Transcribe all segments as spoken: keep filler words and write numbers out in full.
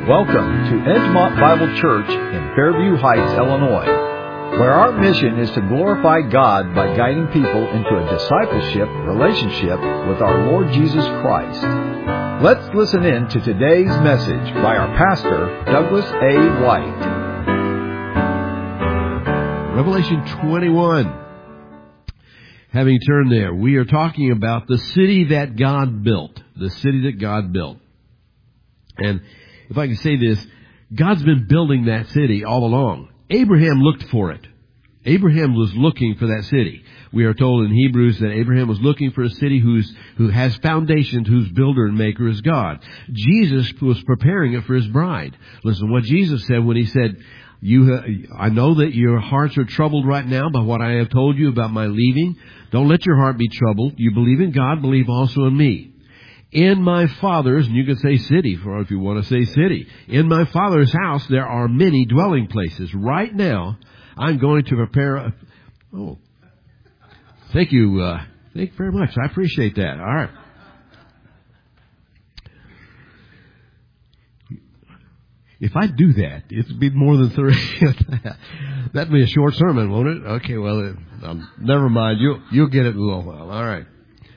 Welcome to Edgemont Bible Church in Fairview Heights, Illinois, where our mission is to glorify God by guiding people into a discipleship relationship with our Lord Jesus Christ. Let's listen in to today's message by our pastor, Douglas A. White. Revelation twenty-one. Having turned there, we are talking about the city that God built. The city that God built. And if I can say this, God's been building that city all along. Abraham looked for it. Abraham was looking for that city. We are told in Hebrews that Abraham was looking for a city whose, who has foundations, whose builder and maker is God. Jesus was preparing it for his bride. Listen, what Jesus said when he said, "You, I know that your hearts are troubled right now by what I have told you about my leaving. Don't let your heart be troubled. You believe in God, believe also in me. In my Father's," and you can say city, or if you want to say city, "in my Father's house there are many dwelling places." Right now, I'm going to prepare a, oh, thank you, uh, thank you very much. I appreciate that. All right. If I do that, it'd be more than three. That'd be a short sermon, won't it? Okay, well, um, never mind. You'll, you'll get it in a little while. All right.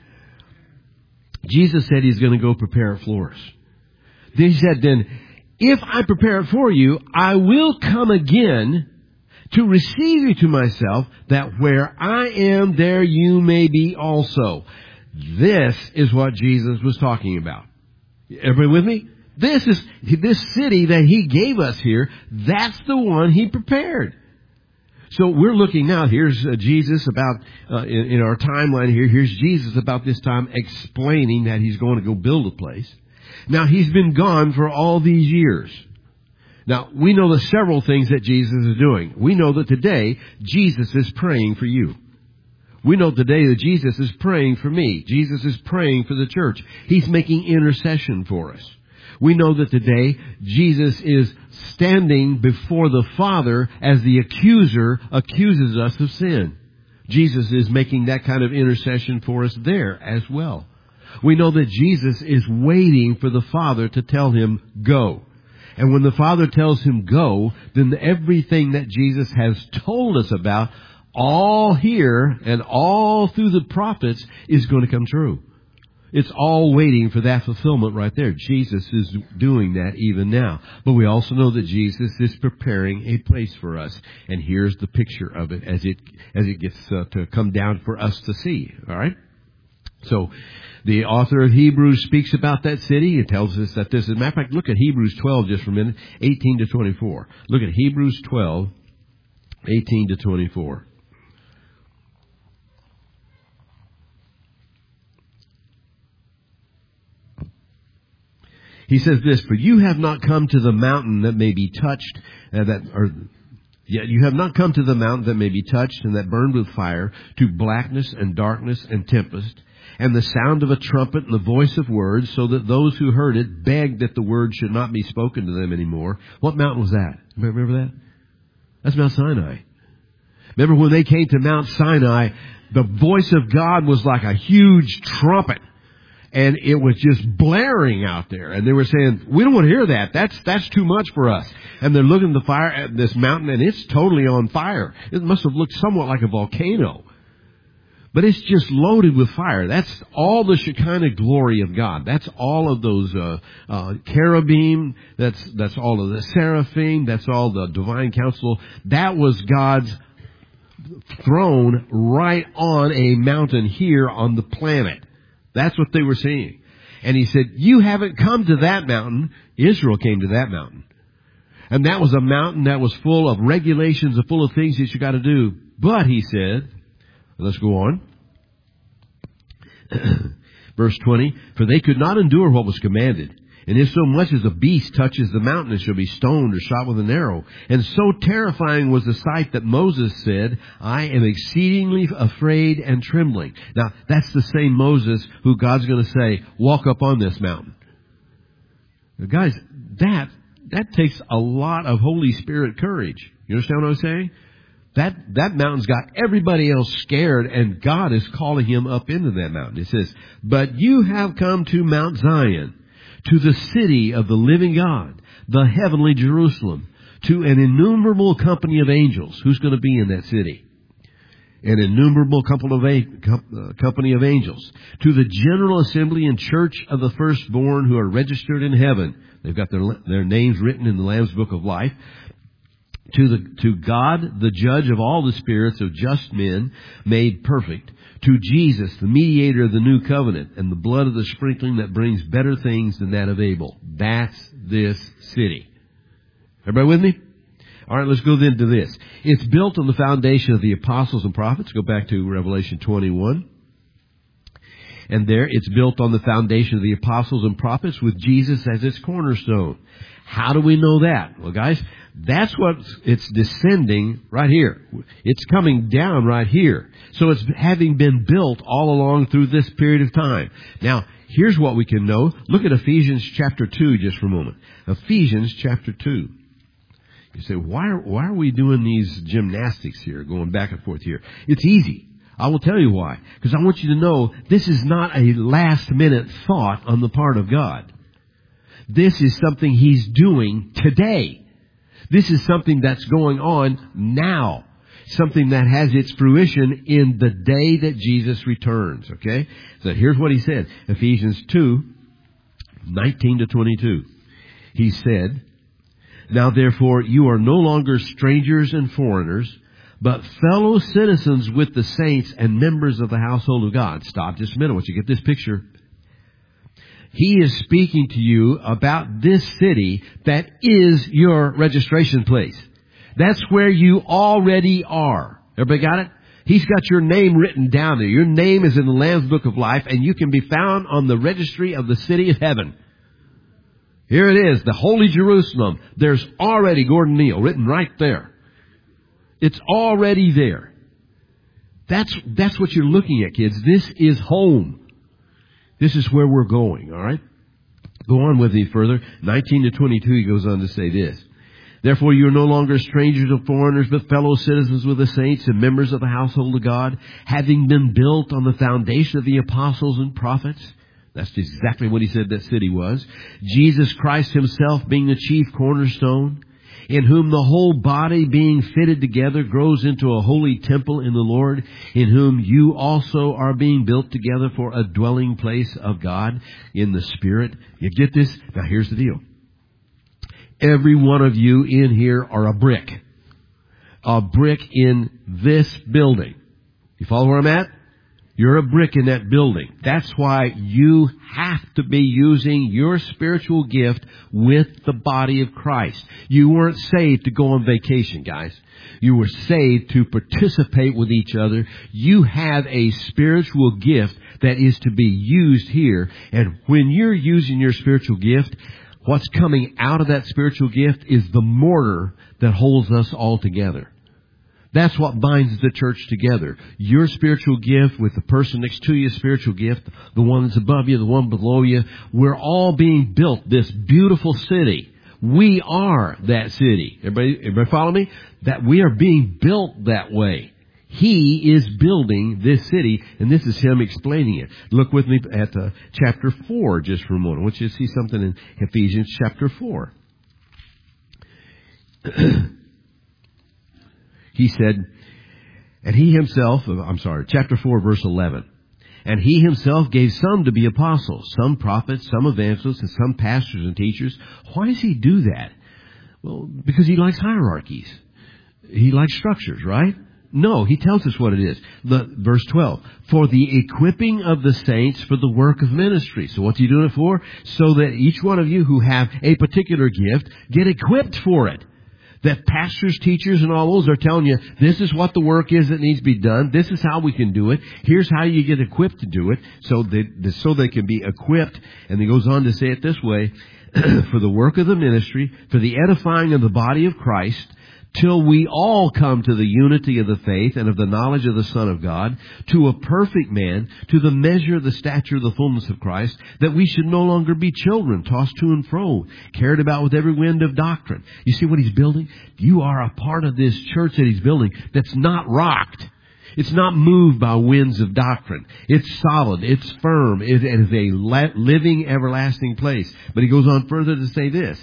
Jesus said he's going to go prepare it for us. Then he said, then, if I prepare it for you, I will come again to receive you to myself, that where I am, there you may be also. This is what Jesus was talking about. Everybody with me? This is, this city that he gave us here, that's the one he prepared. So we're looking now, here's uh, Jesus about, uh, in, in our timeline here, here's Jesus about this time explaining that he's going to go build a place. Now, he's been gone for all these years. Now, we know the several things that Jesus is doing. We know that today, Jesus is praying for you. We know today that Jesus is praying for me. Jesus is praying for the church. He's making intercession for us. We know that today Jesus is standing before the Father as the accuser accuses us of sin. Jesus is making that kind of intercession for us there as well. We know that Jesus is waiting for the Father to tell him, go. And when the Father tells him go, then everything that Jesus has told us about, all here and all through the prophets, is going to come true. It's all waiting for that fulfillment right there. Jesus is doing that even now. But we also know that Jesus is preparing a place for us. And here's the picture of it as it as it gets uh, to come down for us to see. All right? So the author of Hebrews speaks about that city. It tells us that this is, as a matter of fact, look at Hebrews twelve just for a minute, eighteen to twenty-four. Look at Hebrews twelve, eighteen to twenty-four. He says this, "For you have not come to the mountain that may be touched, uh, that or yet you have not come to the mountain that may be touched and that burned with fire, to blackness and darkness and tempest, and the sound of a trumpet and the voice of words, so that those who heard it begged that the word should not be spoken to them anymore." What mountain was that? Remember that? That's Mount Sinai. Remember when they came to Mount Sinai, the voice of God was like a huge trumpet. And it was just blaring out there. And they were saying, we don't want to hear that. That's that's too much for us. And they're looking at the fire at this mountain, and it's totally on fire. It must have looked somewhat like a volcano. But it's just loaded with fire. That's all the Shekinah glory of God. That's all of those uh, uh, cherubim. That's, that's all of the seraphim. That's all the divine council. That was God's throne right on a mountain here on the planet. That's what they were seeing. And he said, you haven't come to that mountain. Israel came to that mountain. And that was a mountain that was full of regulations and full of things that you got to do. But he said, let's go on. Verse twenty, "For they could not endure what was commanded. And if so much as a beast touches the mountain, it shall be stoned or shot with an arrow. And so terrifying was the sight that Moses said, I am exceedingly afraid and trembling." Now, that's the same Moses who God's going to say, walk up on this mountain. Now, guys, that, that takes a lot of Holy Spirit courage. You understand what I'm saying? That, that mountain's got everybody else scared, and God is calling him up into that mountain. It says, "But you have come to Mount Zion, to the city of the living God, the heavenly Jerusalem, to an innumerable company of angels. Who's going to be in that city? An innumerable company of angels. To the general assembly and church of the firstborn who are registered in heaven. They've got their, their names written in the Lamb's Book of Life. To the, to God, the judge of all the spirits of just men made perfect. To Jesus, the mediator of the new covenant, and the blood of the sprinkling that brings better things than that of Abel. That's this city. Everybody with me? All right, let's go then to this. It's built on the foundation of the apostles and prophets. Go back to Revelation twenty-one. And there, it's built on the foundation of the apostles and prophets with Jesus as its cornerstone. How do we know that? Well, guys, that's what it's descending right here. It's coming down right here. So it's having been built all along through this period of time. Now, here's what we can know. Look at Ephesians chapter two just for a moment. Ephesians chapter two. You say, why are, why are we doing these gymnastics here, going back and forth here? It's easy. I will tell you why. Because I want you to know this is not a last-minute thought on the part of God. This is something He's doing today. This is something that's going on now. Something that has its fruition in the day that Jesus returns. Okay? So here's what He said. Ephesians two, nineteen to twenty-two. He said, "Now therefore you are no longer strangers and foreigners, but fellow citizens with the saints and members of the household of God." Stop just a minute. Once you get this picture, He is speaking to you about this city that is your registration place. That's where you already are. Everybody got it? He's got your name written down there. Your name is in the Lamb's Book of Life, and you can be found on the registry of the city of heaven. Here it is, the Holy Jerusalem. There's already Gordon Neal written right there. It's already there. That's, that's what you're looking at, kids. This is home. This is where we're going, all right? Go on with me further. nineteen to twenty-two, he goes on to say this. "Therefore you are no longer strangers or foreigners, but fellow citizens with the saints and members of the household of God, having been built on the foundation of the apostles and prophets." That's exactly what he said that city was. "Jesus Christ Himself being the chief cornerstone, in whom the whole body being fitted together grows into a holy temple in the Lord, in whom you also are being built together for a dwelling place of God in the Spirit." You get this? Now here's the deal. Every one of you in here are a brick. A brick in this building. You follow where I'm at? You're a brick in that building. That's why you have to be using your spiritual gift with the body of Christ. You weren't saved to go on vacation, guys. You were saved to participate with each other. You have a spiritual gift that is to be used here. And when you're using your spiritual gift, what's coming out of that spiritual gift is the mortar that holds us all together. That's what binds the church together. Your spiritual gift with the person next to you, spiritual gift, the one that's above you, the one below you. We're all being built this beautiful city. We are that city. Everybody, everybody follow me? That we are being built that way. He is building this city, and this is Him explaining it. Look with me at uh, chapter four just for a moment. I want you to see something in Ephesians chapter four. He said, and He Himself, I'm sorry, chapter four, verse eleven. "And He Himself gave some to be apostles, some prophets, some evangelists, and some pastors and teachers." Why does He do that? Well, because He likes hierarchies. He likes structures, right? No, He tells us what it is. The, verse twelve, "For the equipping of the saints for the work of ministry." So what's He doing it for? So that each one of you who have a particular gift get equipped for it. That pastors, teachers, and all those are telling you, this is what the work is that needs to be done. This is how we can do it. Here's how you get equipped to do it. So they, so they can be equipped. And He goes on to say it this way, "For the work of the ministry, for the edifying of the body of Christ, till we all come to the unity of the faith and of the knowledge of the Son of God, to a perfect man, to the measure of the stature of the fullness of Christ, that we should no longer be children, tossed to and fro, carried about with every wind of doctrine." You see what He's building? You are a part of this church that He's building that's not rocked. It's not moved by winds of doctrine. It's solid. It's firm. It is a living, everlasting place. But he goes on further to say this.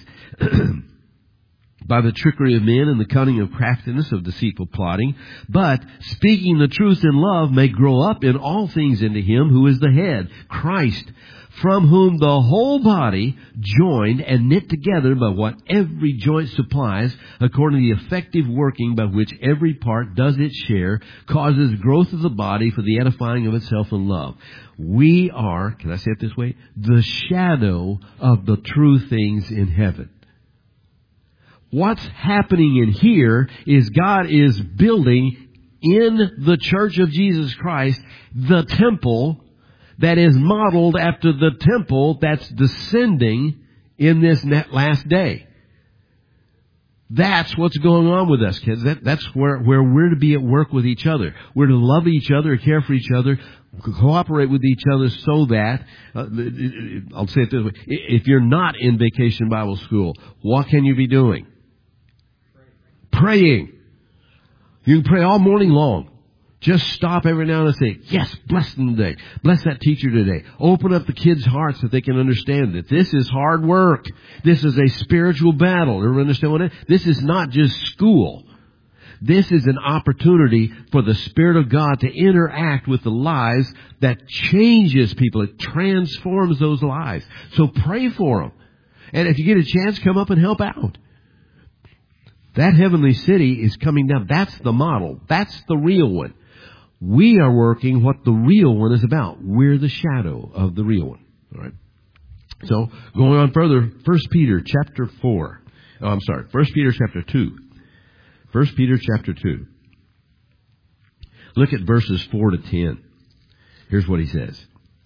By the trickery of men and the cunning of craftiness of deceitful plotting, but speaking the truth in love may grow up in all things into him who is the head, Christ, from whom the whole body, joined and knit together by what every joint supplies, according to the effective working by which every part does its share, causes growth of the body for the edifying of itself in love. We are, can I say it this way, the shadow of the true things in heaven. What's happening in here is God is building in the church of Jesus Christ the temple that is modeled after the temple that's descending in this last day. That's what's going on with us, kids. That, that's where, where we're to be at work with each other. We're to love each other, care for each other, cooperate with each other so that, uh, I'll say it this way, if you're not in Vacation Bible School, what can you be doing? Praying. You can pray all morning long. Just stop every now and then and say, yes, bless them today. Bless that teacher today. Open up the kids' hearts so they can understand that this is hard work. This is a spiritual battle. Ever understand what it is? This is not just school. This is an opportunity for the Spirit of God to interact with the lives that changes people. It transforms those lives. So pray for them. And if you get a chance, come up and help out. That heavenly city is coming down. That's the model. That's the real one. We are working what the real one is about. We're the shadow of the real one. All right. So, going on further, First Peter chapter four. Oh, I'm sorry. First Peter chapter two. First Peter chapter two. Look at verses four to ten. Here's what he says.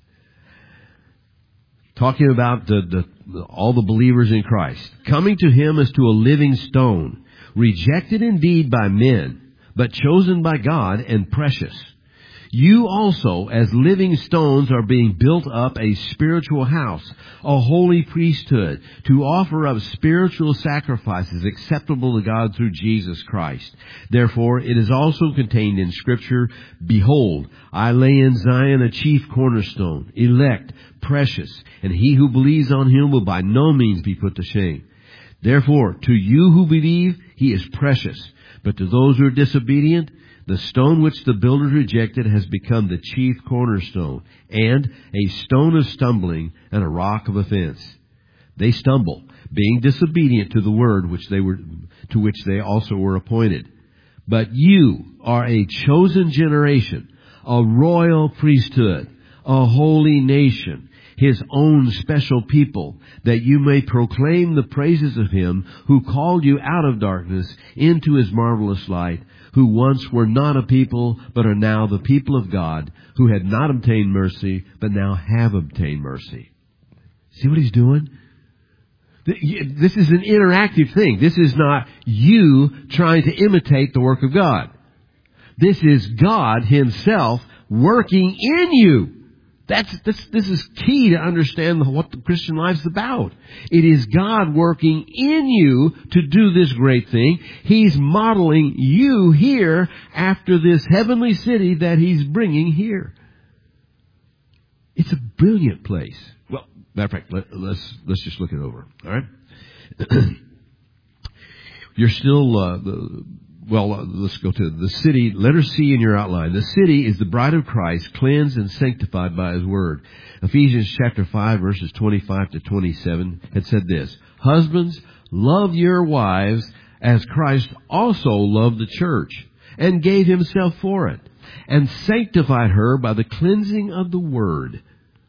Talking about the, the, all the believers in Christ. Coming to him as to a living stone, rejected indeed by men, but chosen by God and precious. You also, as living stones, are being built up a spiritual house, a holy priesthood, to offer up spiritual sacrifices acceptable to God through Jesus Christ. Therefore, it is also contained in Scripture, behold, I lay in Zion a chief cornerstone, elect, precious, and he who believes on him will by no means be put to shame. Therefore, to you who believe, he is precious. But to those who are disobedient, the stone which the builders rejected has become the chief cornerstone, and a stone of stumbling and a rock of offense. They stumble, being disobedient to the word which they were, to which they also were appointed. But you are a chosen generation, a royal priesthood, a holy nation, his own special people, that you may proclaim the praises of him who called you out of darkness into his marvelous light, who once were not a people, but are now the people of God, who had not obtained mercy, but now have obtained mercy. See what he's doing? This is an interactive thing. This is not you trying to imitate the work of God. This is God himself working in you. That's, this, this is key to understand what the Christian life is about. It is God working in you to do this great thing. He's modeling you here after this heavenly city that he's bringing here. It's a brilliant place. Well, matter of fact, let, let's, let's just look it over. All right? You're still, uh, the, Well, uh, let's go to the city. Letter C in your outline. The city is the bride of Christ, cleansed and sanctified by his word. Ephesians chapter five, verses twenty-five to twenty-seven had said this: Husbands, love your wives as Christ also loved the church and gave himself for it, and sanctified her by the cleansing of the word.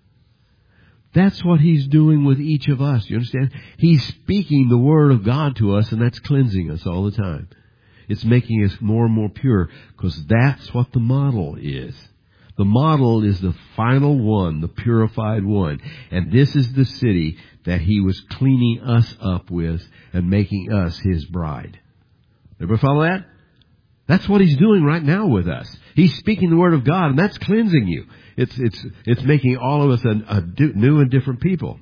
That's what he's doing with each of us. You understand? He's speaking the word of God to us, and that's cleansing us all the time. It's making us more and more pure, because that's what the model is. The model is the final one, the purified one. And this is the city that he was cleaning us up with and making us his bride. Everybody follow that? That's what he's doing right now with us. He's speaking the word of God, and that's cleansing you. It's, it's, it's making all of us a, a new and different people.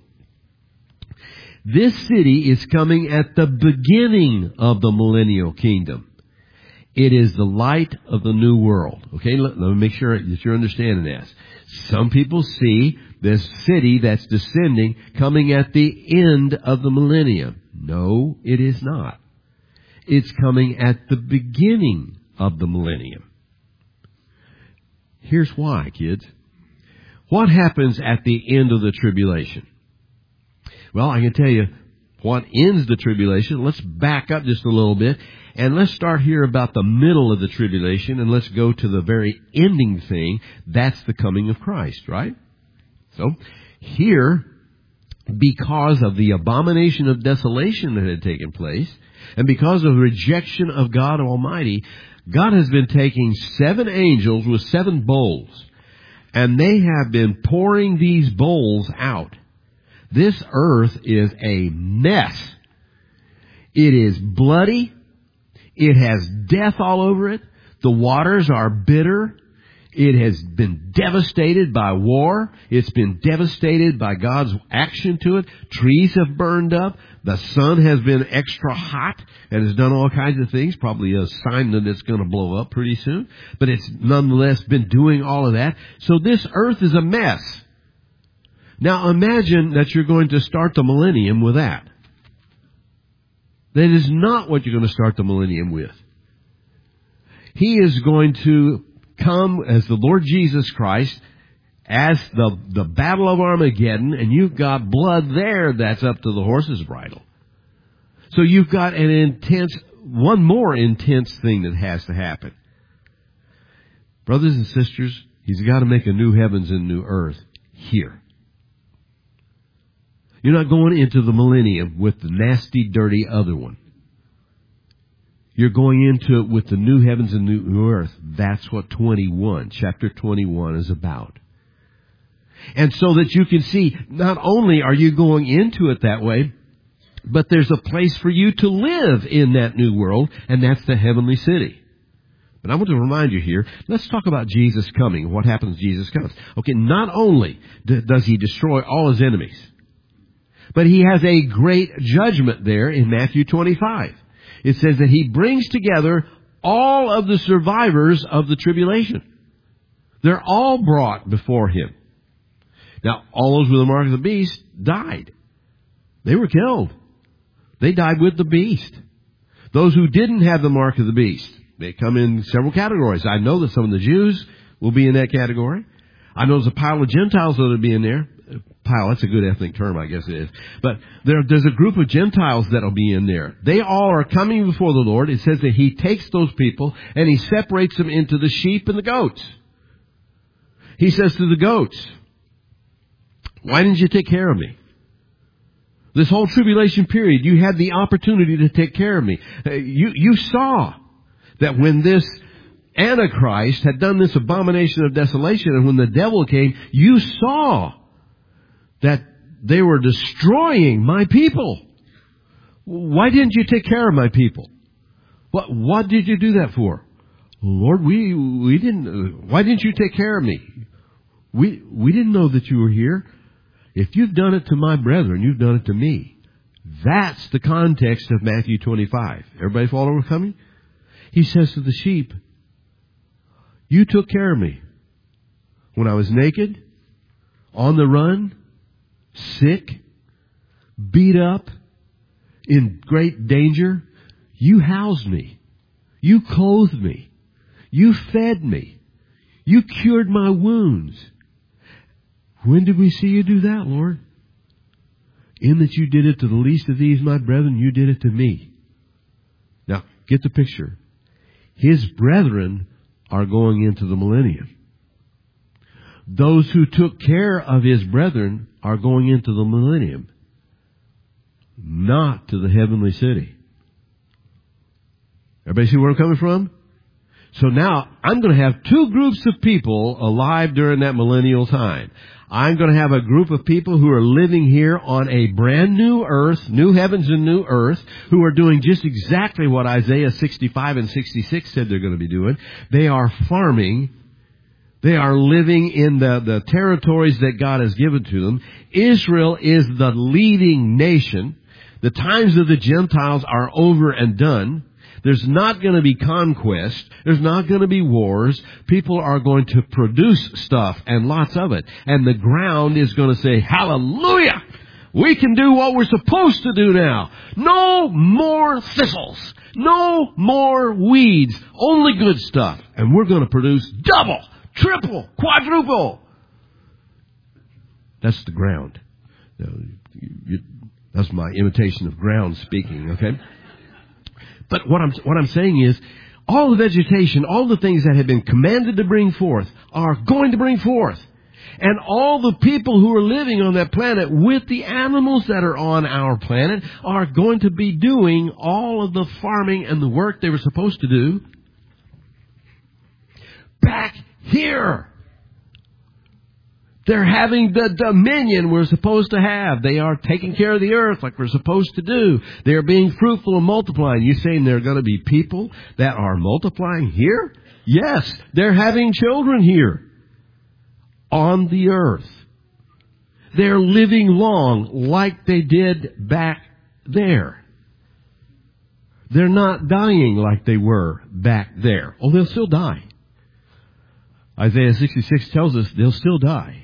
This city is coming at the beginning of the millennial kingdom. It is the light of the new world. Okay, let, let me make sure that you're understanding this. Some people see this city that's descending coming at the end of the millennium. No, it is not. It's coming at the beginning of the millennium. Here's why, kids. What happens at the end of the tribulation? Well, I can tell you what ends the tribulation. Let's back up just a little bit, and let's start here about the middle of the tribulation, and let's go to the very ending thing. That's the coming of Christ, right? So, here, because of the abomination of desolation that had taken place, and because of rejection of God Almighty, God has been taking seven angels with seven bowls, and they have been pouring these bowls out. This earth is a mess. It is bloody. It has death all over it. The waters are bitter. It has been devastated by war. It's been devastated by God's action to it. Trees have burned up. The sun has been extra hot and has done all kinds of things, probably a sign that it's going to blow up pretty soon. But it's nonetheless been doing all of that. So this earth is a mess. Now imagine that you're going to start the millennium with that. That is not what you're going to start the millennium with. He is going to come as the Lord Jesus Christ, as the, the battle of Armageddon, and you've got blood there that's up to the horse's bridle. So you've got an intense, one more intense thing that has to happen. Brothers and sisters, He's got to make a new heavens and new earth here. You're not going into the millennium with the nasty, dirty other one. You're going into it with the new heavens and new earth. That's what twenty-one, chapter twenty-one is about. And so that you can see, not only are you going into it that way, but there's a place for you to live in that new world, and that's the heavenly city. But I want to remind you here, let's talk about Jesus coming. What happens when Jesus comes? Okay, not only does He destroy all His enemies, but He has a great judgment there in Matthew twenty-five. It says that He brings together all of the survivors of the tribulation. They're all brought before Him. Now, all those with the mark of the beast died. They were killed. They died with the beast. Those who didn't have the mark of the beast, they come in several categories. I know that some of the Jews will be in that category. I know there's a pile of Gentiles that will be in there. Pile, that's a good ethnic term, I guess it is. But there, there's a group of Gentiles that will be in there. They all are coming before the Lord. It says that He takes those people and He separates them into the sheep and the goats. He says to the goats, why didn't you take care of me? This whole tribulation period, you had the opportunity to take care of me. You, you saw that when this Antichrist had done this abomination of desolation, and when the devil came, you saw that they were destroying my people. Why didn't you take care of my people? What, what did you do that for? Lord, we, we didn't, why didn't you take care of me? We, we didn't know that you were here. If you've done it to my brethren, you've done it to me. That's the context of Matthew twenty-five. Everybody follow where we're coming? He says to the sheep, you took care of me when I was naked, on the run, sick, beat up, in great danger. You housed me. You clothed me. You fed me. You cured my wounds. When did we see you do that, Lord? In that you did it to the least of these, my brethren, you did it to me. Now, get the picture. His brethren are going into the millennium. Those who took care of His brethren are going into the millennium, not to the heavenly city. Everybody see where I'm coming from? So now, I'm going to have two groups of people alive during that millennial time. I'm going to have a group of people who are living here on a brand new earth, new heavens and new earth, who are doing just exactly what Isaiah sixty-five and sixty-six said they're going to be doing. They are farming. They are living in the, the territories that God has given to them. Israel is the leading nation. The times of the Gentiles are over and done. There's not going to be conquest. There's not going to be wars. People are going to produce stuff, and lots of it. And the ground is going to say, hallelujah! We can do what we're supposed to do now. No more thistles. No more weeds. Only good stuff. And we're going to produce double, triple, quadruple. That's the ground. That's my imitation of ground speaking, okay? But what I'm, what I'm saying is, all the vegetation, all the things that have been commanded to bring forth are going to bring forth. And all the people who are living on that planet with the animals that are on our planet are going to be doing all of the farming and the work they were supposed to do back here. They're having the dominion we're supposed to have. They are taking care of the earth like we're supposed to do. They're being fruitful and multiplying. You saying there are going to be people that are multiplying here? Yes, they're having children here on the earth. They're living long like they did back there. They're not dying like they were back there. Oh, they'll still die. Isaiah sixty-six tells us they'll still die.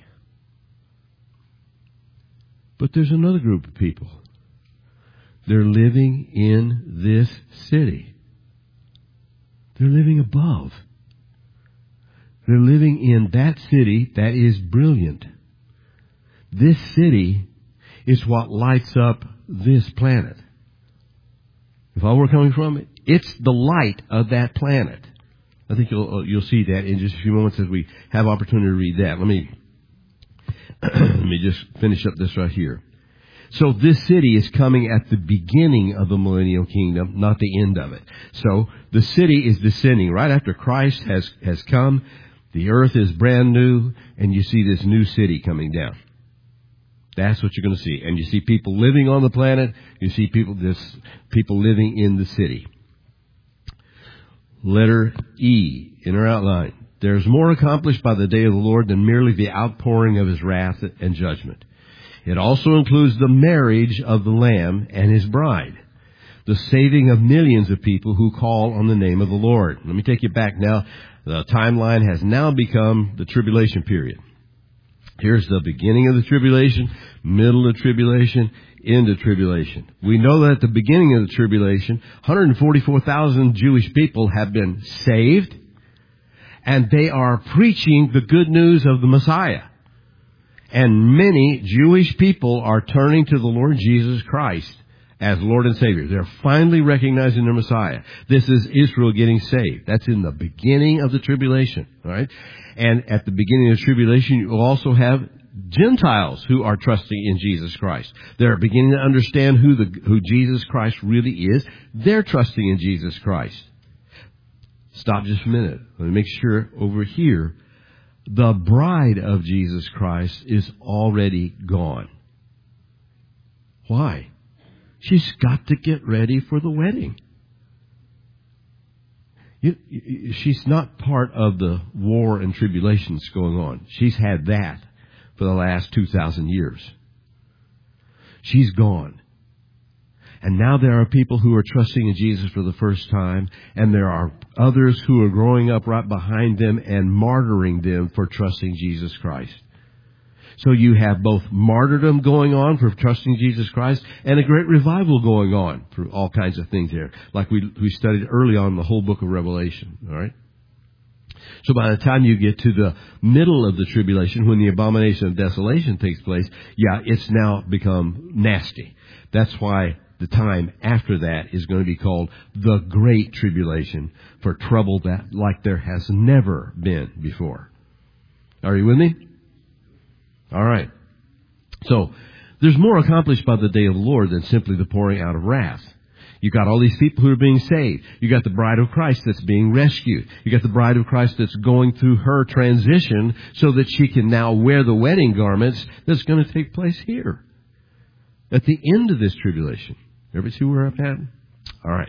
But there's another group of people. They're living in this city. They're living above. They're living in that city that is brilliant. This city is what lights up this planet. If all we're coming from, it's the light of that planet. I think you'll you'll see that in just a few moments as we have opportunity to read that. Let me let me just finish up this right here. So this city is coming at the beginning of the millennial kingdom, not the end of it. So the city is descending right after Christ has has come. The earth is brand new, and you see this new city coming down. That's what you're going to see. And you see people living on the planet. You see people this people living in the city. Letter E in our outline. There's more accomplished by the day of the Lord than merely the outpouring of His wrath and judgment. It also includes the marriage of the Lamb and His bride, the saving of millions of people who call on the name of the Lord. Let me take you back now. The timeline has now become the tribulation period. Here's the beginning of the tribulation, middle of the tribulation, end of tribulation. We know that at the beginning of the tribulation, one hundred forty-four thousand Jewish people have been saved, and they are preaching the good news of the Messiah. And many Jewish people are turning to the Lord Jesus Christ as Lord and Savior. They're finally recognizing their Messiah. This is Israel getting saved. That's in the beginning of the tribulation, all right? And at the beginning of the tribulation, you also have Gentiles who are trusting in Jesus Christ. They're beginning to understand who the who Jesus Christ really is. They're trusting in Jesus Christ. Stop just a minute. Let me make sure over here, the bride of Jesus Christ is already gone. Why? She's got to get ready for the wedding. You, you, she's not part of the war and tribulations going on. She's had that for the last two thousand years. She's gone. And now there are people who are trusting in Jesus for the first time, and there are others who are growing up right behind them and martyring them for trusting Jesus Christ. So you have both martyrdom going on for trusting Jesus Christ and a great revival going on for all kinds of things here, like we we studied early on in the whole book of Revelation. All right. So by the time you get to the middle of the tribulation, when the abomination of desolation takes place, yeah, it's now become nasty. That's why the time after that is going to be called the Great Tribulation, for trouble that like there has never been before. Are you with me? All right. So there's more accomplished by the day of the Lord than simply the pouring out of wrath. You got all these people who are being saved. You got the bride of Christ that's being rescued. You got the bride of Christ that's going through her transition so that she can now wear the wedding garments that's going to take place here at the end of this tribulation. Everybody see where I'm at? All right.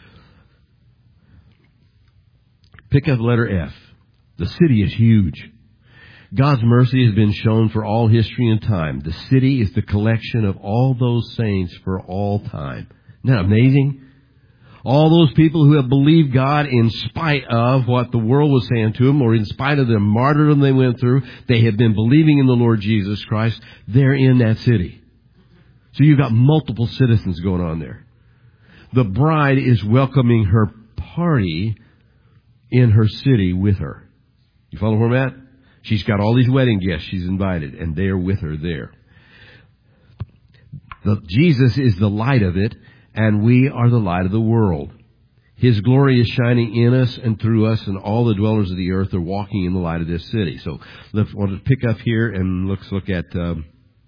Pick up letter F. The city is huge. God's mercy has been shown for all history and time. The city is the collection of all those saints for all time. Isn't that amazing? All those people who have believed God in spite of what the world was saying to them, or in spite of the martyrdom they went through, they have been believing in the Lord Jesus Christ. They're in that city. So you've got multiple citizens going on there. The bride is welcoming her party in her city with her. You follow where I'm at? She's got all these wedding guests she's invited, and they're with her there. The, Jesus is the light of it, and we are the light of the world. His glory is shining in us and through us, and all the dwellers of the earth are walking in the light of this city. So let's want to pick up here and let's look at um,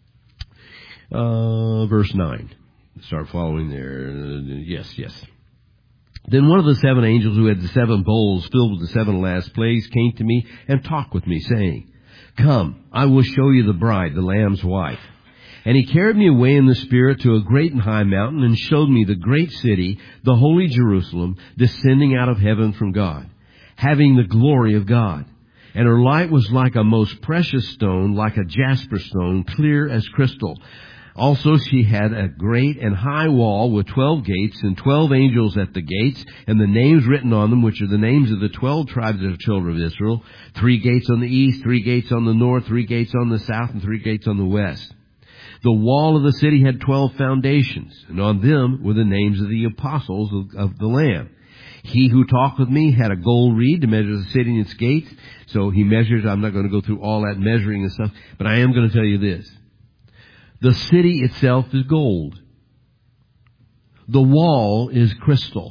uh, verse nine. Start following there. Uh, yes, yes. Then one of the seven angels who had the seven bowls filled with the seven last plagues came to me and talked with me, saying, "Come, I will show you the bride, the Lamb's wife." And he carried me away in the Spirit to a great and high mountain and showed me the great city, the holy Jerusalem, descending out of heaven from God, having the glory of God. And her light was like a most precious stone, like a jasper stone, clear as crystal. Also she had a great and high wall with twelve gates, and twelve angels at the gates, and the names written on them, which are the names of the twelve tribes of the children of Israel. Three gates on the east, three gates on the north, three gates on the south, and three gates on the west. The wall of the city had twelve foundations, and on them were the names of the apostles of, of the Lamb. He who talked with me had a gold reed to measure the city and its gates. So he measures. I'm not going to go through all that measuring and stuff, but I am going to tell you this. The city itself is gold. The wall is crystal.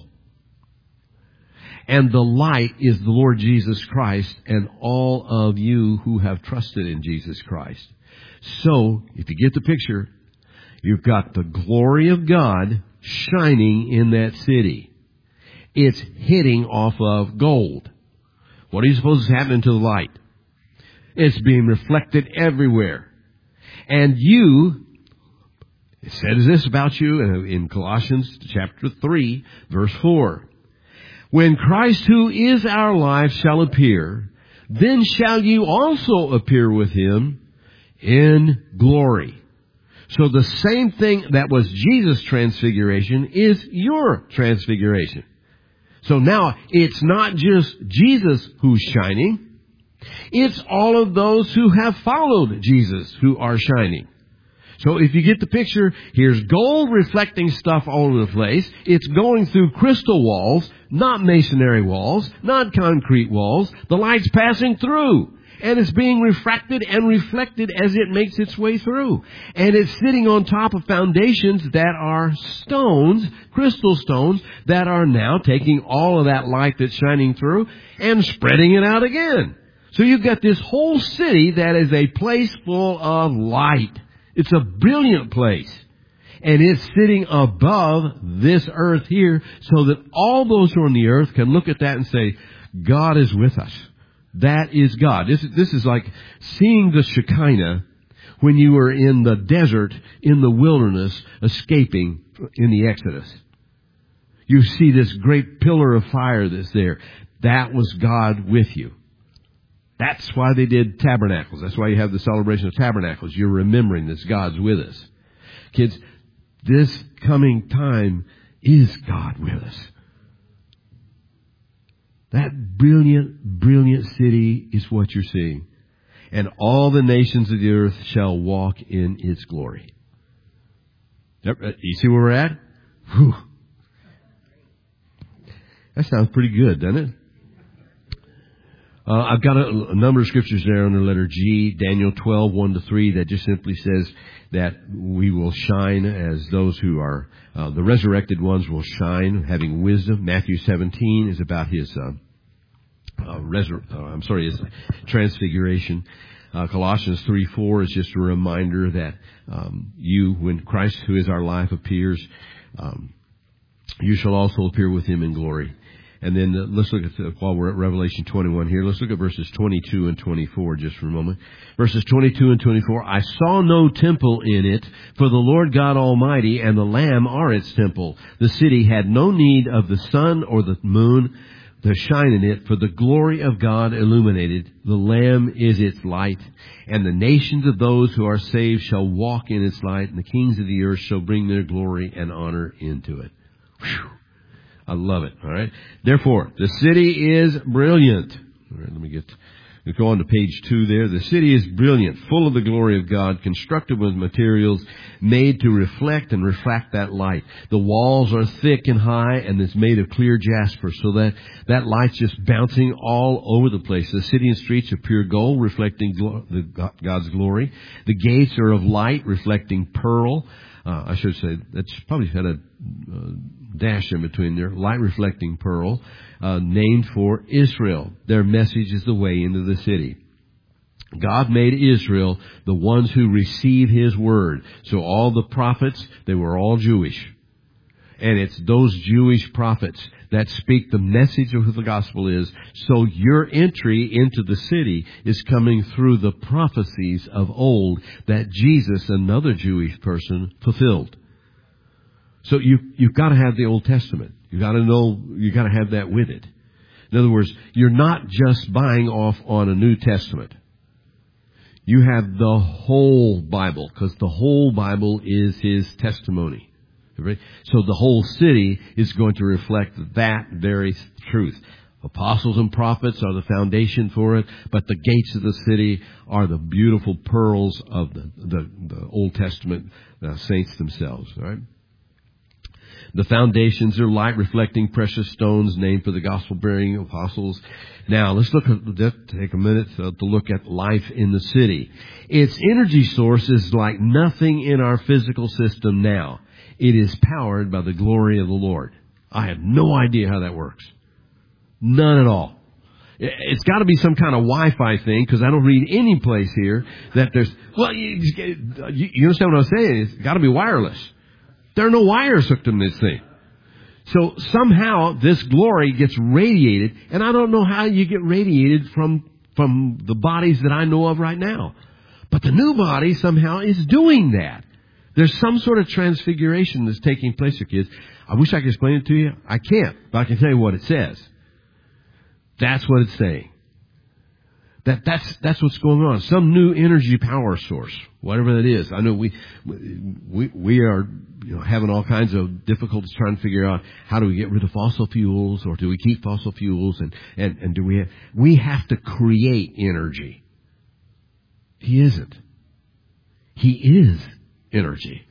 And the light is the Lord Jesus Christ and all of you who have trusted in Jesus Christ. So, if you get the picture, you've got the glory of God shining in that city. It's hitting off of gold. What do you suppose is happening to the light? It's being reflected everywhere. And you, it says this about you in Colossians chapter three, verse four. When Christ, who is our life, shall appear, then shall you also appear with him in glory. So the same thing that was Jesus' transfiguration is your transfiguration. So now it's not just Jesus who's shining. It's all of those who have followed Jesus who are shining. So if you get the picture, here's gold reflecting stuff all over the place. It's going through crystal walls, not masonry walls, not concrete walls. The light's passing through. And it's being refracted and reflected as it makes its way through. And it's sitting on top of foundations that are stones, crystal stones, that are now taking all of that light that's shining through and spreading it out again. So you've got this whole city that is a place full of light. It's a brilliant place. And it's sitting above this earth here so that all those who are on the earth can look at that and say, God is with us. That is God. This is, this is like seeing the Shekinah when you were in the desert, in the wilderness, escaping in the Exodus. You see this great pillar of fire that's there. That was God with you. That's why they did tabernacles. That's why you have the celebration of tabernacles. You're remembering this God's with us. Kids, this coming time is God with us. That brilliant, brilliant city is what you're seeing. And all the nations of the earth shall walk in its glory. You see where we're at? Whew. That sounds pretty good, doesn't it? Uh, I've got a, a number of scriptures there under letter G, Daniel twelve, one to three, that just simply says that we will shine as those who are, uh, the resurrected ones will shine, having wisdom. Matthew seventeen is about his, uh, uh, resur- uh I'm sorry, his transfiguration. Uh, Colossians three, four is just a reminder that, um, you, when Christ, who is our life, appears, um, you shall also appear with him in glory. And then uh, let's look at, the, while we're at Revelation twenty-one here, let's look at verses twenty-two and twenty-four just for a moment. Verses twenty-two and twenty-four, I saw no temple in it, for the Lord God Almighty and the Lamb are its temple. The city had no need of the sun or the moon to shine in it, for the glory of God illuminated. The Lamb is its light, and the nations of those who are saved shall walk in its light, and the kings of the earth shall bring their glory and honor into it. Whew. I love it. All right. Therefore, the city is brilliant. All right, let me get, let's go on to page two there. The city is brilliant, full of the glory of God, constructed with materials made to reflect and refract that light. The walls are thick and high, and it's made of clear jasper, so that that light's just bouncing all over the place. The city and streets are pure gold, reflecting glo- the, God's glory. The gates are of light, reflecting pearl. Uh, I should say, that's probably had a uh, dash in between there. Light reflecting pearl, uh, named for Israel. Their message is the way into the city. God made Israel the ones who receive His word. So all the prophets, they were all Jewish. And it's those Jewish prophets that speak the message of who the gospel is. So your entry into the city is coming through the prophecies of old that Jesus, another Jewish person, fulfilled. So you, you've got to have the Old Testament. You've got to know, you've got to have that with it. In other words, you're not just buying off on a New Testament. You have the whole Bible, because the whole Bible is His testimony. So the whole city is going to reflect that very truth. Apostles and prophets are the foundation for it, but the gates of the city are the beautiful pearls of the, the, the Old Testament uh, saints themselves. All right? The foundations are light reflecting precious stones named for the gospel bearing apostles. Now let's look at, let's take a minute to, to look at life in the city. Its energy source is like nothing in our physical system now. It is powered by the glory of the Lord. I have no idea how that works. None at all. It's got to be some kind of Wi-Fi thing, because I don't read any place here that there's, well, you, you understand what I'm saying? It's got to be wireless. There are no wires hooked in this thing. So somehow this glory gets radiated, and I don't know how you get radiated from, from the bodies that I know of right now. But the new body somehow is doing that. There's some sort of transfiguration that's taking place here, kids. I wish I could explain it to you. I can't, but I can tell you what it says. That's what it's saying. That, that's, that's what's going on. Some new energy power source, whatever that is. I know we, we, we are, you know, having all kinds of difficulties trying to figure out how do we get rid of fossil fuels, or do we keep fossil fuels, and, and, and do we have, we have to create energy. He isn't. He is energy.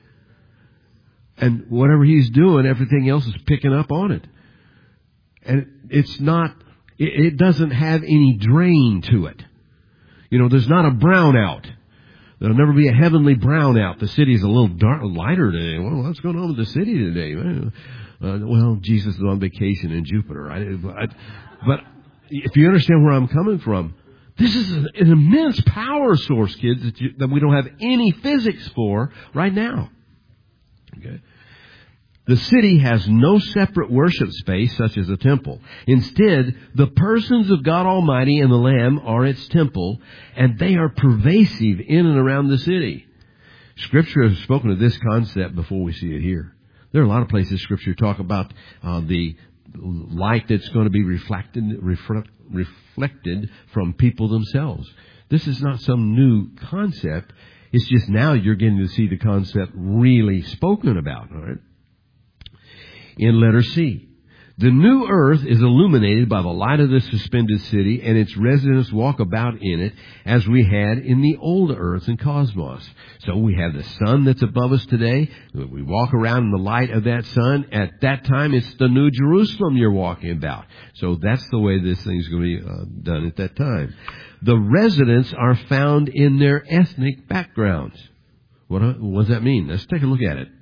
And whatever He's doing, everything else is picking up on it. And it's not, it, it doesn't have any drain to it. You know, there's not a brownout. There'll never be a heavenly brownout. The city is a little dark, lighter today. Well, what's going on with the city today? Uh, well, Jesus is on vacation in Jupiter. Right? But if you understand where I'm coming from, this is an immense power source, kids, that, you, that we don't have any physics for right now. Okay. The city has no separate worship space, such as a temple. Instead, the persons of God Almighty and the Lamb are its temple, and they are pervasive in and around the city. Scripture has spoken of this concept before we see it here. There are a lot of places Scripture talk about uh, the light that's going to be reflected, reflect, reflected from people themselves. This is not some new concept. It's just now you're getting to see the concept really spoken about. All right. In letter C, the new earth is illuminated by the light of the suspended city, and its residents walk about in it as we had in the old earth and cosmos. So we have the sun that's above us today. We walk around in the light of that sun. At that time, it's the New Jerusalem you're walking about. So that's the way this thing's going to be uh, done at that time. The residents are found in their ethnic backgrounds. What, what does that mean? Let's take a look at it.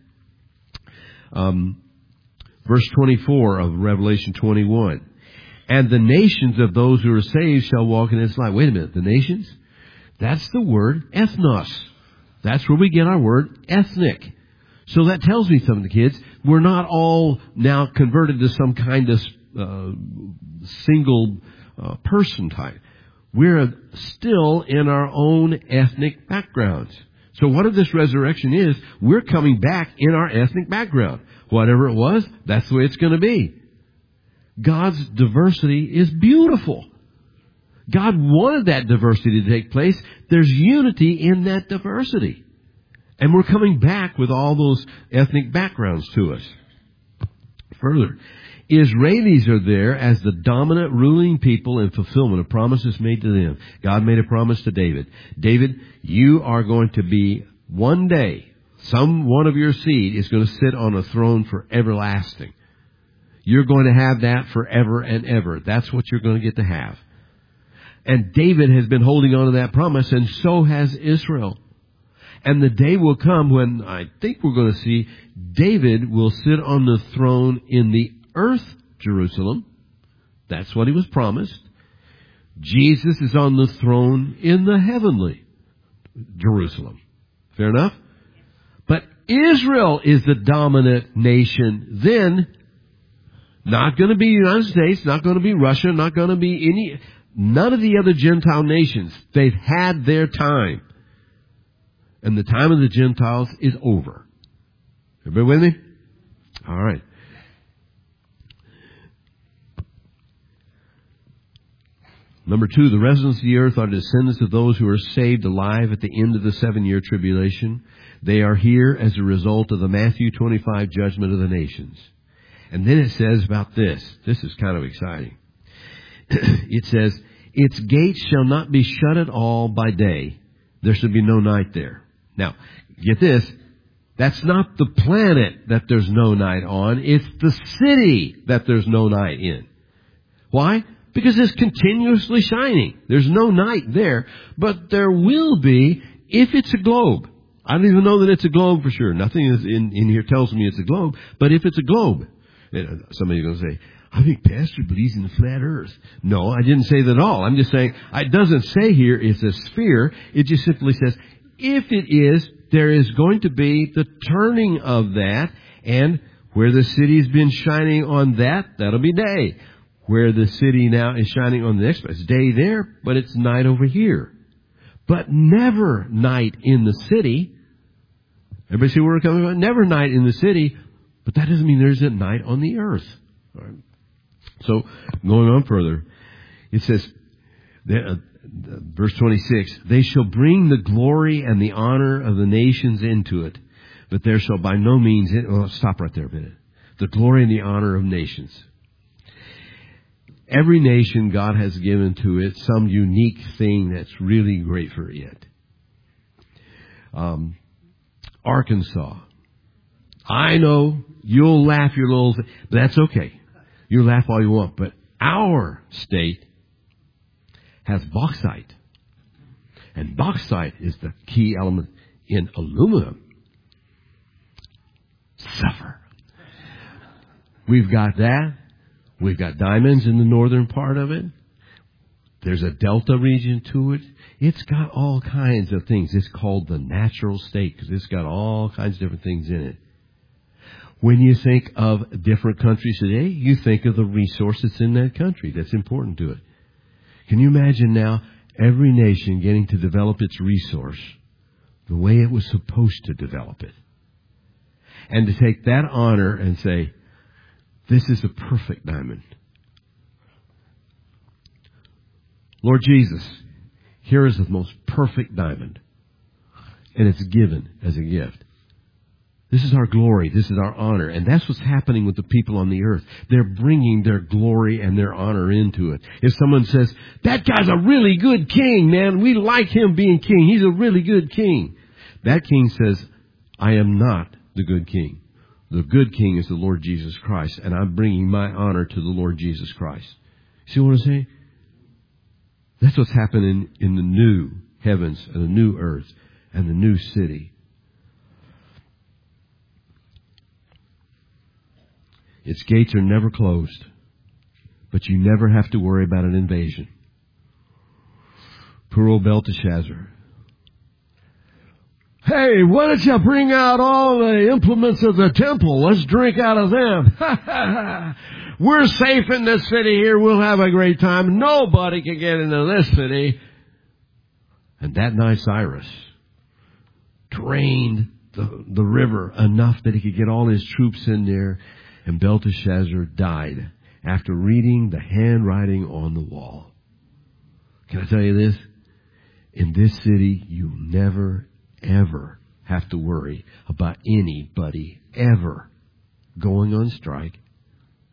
Um... Verse twenty-four of Revelation twenty-one. And the nations of those who are saved shall walk in its light. Wait a minute. The nations? That's the word ethnos. That's where we get our word ethnic. So that tells me something, kids. We're not all now converted to some kind of uh, single uh, person type. We're still in our own ethnic backgrounds. So what if this resurrection is, we're coming back in our ethnic background. Whatever it was, that's the way it's going to be. God's diversity is beautiful. God wanted that diversity to take place. There's unity in that diversity. And we're coming back with all those ethnic backgrounds to us. Further, Israelis are there as the dominant ruling people in fulfillment of promises made to them. God made a promise to David. David, you are going to be one day, some one of your seed is going to sit on a throne for everlasting. You're going to have that forever and ever. That's what you're going to get to have. And David has been holding on to that promise, and so has Israel. And the day will come when I think we're going to see David will sit on the throne in the earth, Jerusalem. That's what he was promised. Jesus is on the throne in the heavenly Jerusalem. Fair enough? But Israel is the dominant nation then. Not going to be the United States, not going to be Russia, not going to be any, none of the other Gentile nations. They've had their time. And the time of the Gentiles is over. Everybody with me? All right. Number two, the residents of the earth are descendants of those who are saved alive at the end of the seven-year tribulation. They are here as a result of the Matthew twenty-five judgment of the nations. And then it says about this. This is kind of exciting. It says, its gates shall not be shut at all by day. There shall be no night there. Now, get this. That's not the planet that there's no night on. It's the city that there's no night in. Why? Because it's continuously shining. There's no night there. But there will be if it's a globe. I don't even know that it's a globe for sure. Nothing is in, in here tells me it's a globe. But if it's a globe, somebody is going to say, I think Pastor believes in the flat earth. No, I didn't say that at all. I'm just saying, it doesn't say here it's a sphere. It just simply says, if it is, there is going to be the turning of that. And where the city's been shining on that, that'll be day. Where the city now is shining on the next, it's day there, but it's night over here. But never night in the city. Everybody see where we're coming from? Never night in the city, but that doesn't mean there's a night on the earth. All right. So, going on further, it says, uh, verse twenty-six, they shall bring the glory and the honor of the nations into it, but there shall by no means, well, stop right there a minute. The glory and the honor of nations. Every nation God has given to it some unique thing that's really great for it. Um, Arkansas. I know you'll laugh your little, but that's okay. You laugh all you want. But our state has bauxite. And bauxite is the key element in aluminum. Suffer. We've got that. We've got diamonds in the northern part of it. There's a delta region to it. It's got all kinds of things. It's called the natural state because it's got all kinds of different things in it. When you think of different countries today, you think of the resources in that country that's important to it. Can you imagine now every nation getting to develop its resource the way it was supposed to develop it? And to take that honor and say, this is a perfect diamond. Lord Jesus, here is the most perfect diamond. And it's given as a gift. This is our glory. This is our honor. And that's what's happening with the people on the earth. They're bringing their glory and their honor into it. If someone says, that guy's a really good king, man. We like him being king. He's a really good king. That king says, I am not the good king. The good king is the Lord Jesus Christ, and I'm bringing my honor to the Lord Jesus Christ. See what I'm saying? That's what's happening in the new heavens and the new earth and the new city. Its gates are never closed, but you never have to worry about an invasion. Poor old Belteshazzar. Hey, why don't you bring out all the implements of the temple? Let's drink out of them. We're safe in this city here. We'll have a great time. Nobody can get into this city. And that night Cyrus drained the, the river enough that he could get all his troops in there. And Belteshazzar died after reading the handwriting on the wall. Can I tell you this? In this city, you never ever have to worry about anybody ever going on strike,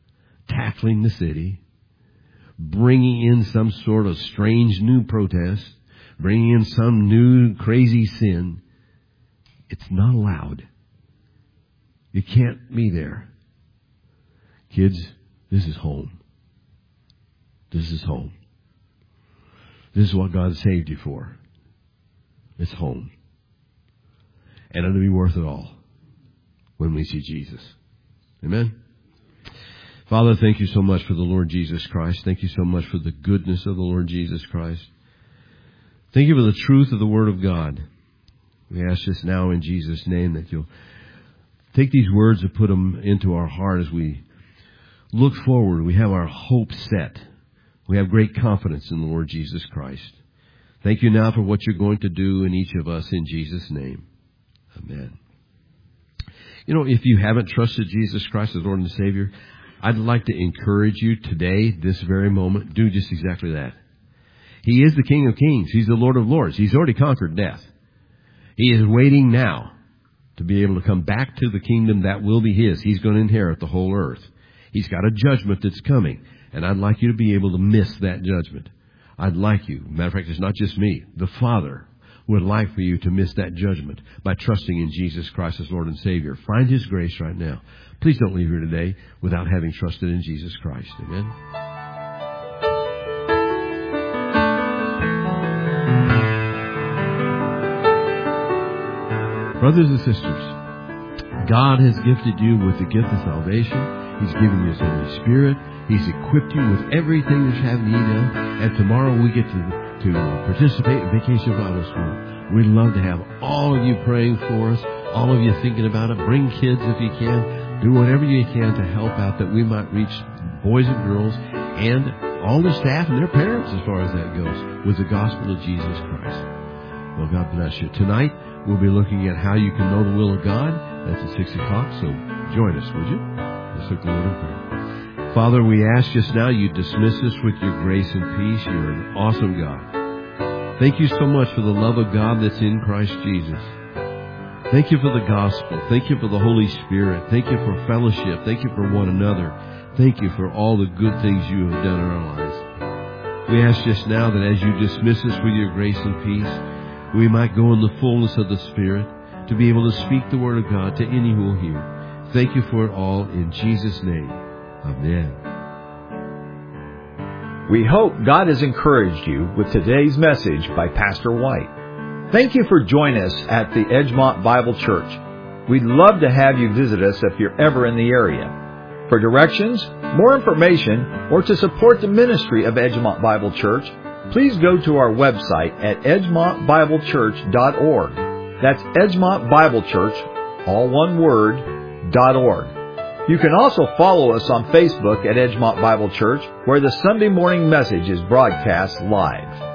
tackling the city, bringing in some sort of strange new protest, bringing in some new crazy sin. It's not allowed. You can't be there. Kids, this is home. This is home. This is what God saved you for. It's home. And it'll be worth it all when we see Jesus. Amen? Father, thank you so much for the Lord Jesus Christ. Thank you so much for the goodness of the Lord Jesus Christ. Thank you for the truth of the Word of God. We ask this now in Jesus' name that you'll take these words and put them into our heart as we look forward. We have our hope set. We have great confidence in the Lord Jesus Christ. Thank you now for what you're going to do in each of us in Jesus' name. Amen. You know, if you haven't trusted Jesus Christ as Lord and Savior, I'd like to encourage you today, this very moment, do just exactly that. He is the King of Kings. He's the Lord of Lords. He's already conquered death. He is waiting now to be able to come back to the kingdom that will be His. He's going to inherit the whole earth. He's got a judgment that's coming, and I'd like you to be able to miss that judgment. I'd like you, matter of fact, it's not just me, the Father would like for you to miss that judgment by trusting in Jesus Christ as Lord and Savior. Find His grace right now. Please don't leave here today without having trusted in Jesus Christ. Amen. Brothers and sisters, God has gifted you with the gift of salvation. He's given you His Holy Spirit. He's equipped you with everything that you have need of. And tomorrow we get to, to participate in Vacation Bible School. We'd love to have all of you praying for us, all of you thinking about it. Bring kids if you can. Do whatever you can to help out that we might reach boys and girls and all the staff and their parents as far as that goes with the gospel of Jesus Christ. Well, God bless you. Tonight, we'll be looking at how you can know the will of God. That's at six o'clock, so join us, would you? Let's look the Lord in prayer. Father, we ask just now you dismiss us with your grace and peace. You're an awesome God. Thank you so much for the love of God that's in Christ Jesus. Thank you for the gospel. Thank you for the Holy Spirit. Thank you for fellowship. Thank you for one another. Thank you for all the good things you have done in our lives. We ask just now that as you dismiss us with your grace and peace, we might go in the fullness of the Spirit to be able to speak the Word of God to any who will hear. Thank you for it all in Jesus' name. Amen. We hope God has encouraged you with today's message by Pastor White. Thank you for joining us at the Edgemont Bible Church. We'd love to have you visit us if you're ever in the area. For directions, more information, or to support the ministry of Edgemont Bible Church, please go to our website at edgemont bible church dot org. That's Edgemont Bible Church, all one word, dot org. You can also follow us on Facebook at Edgemont Bible Church, where the Sunday morning message is broadcast live.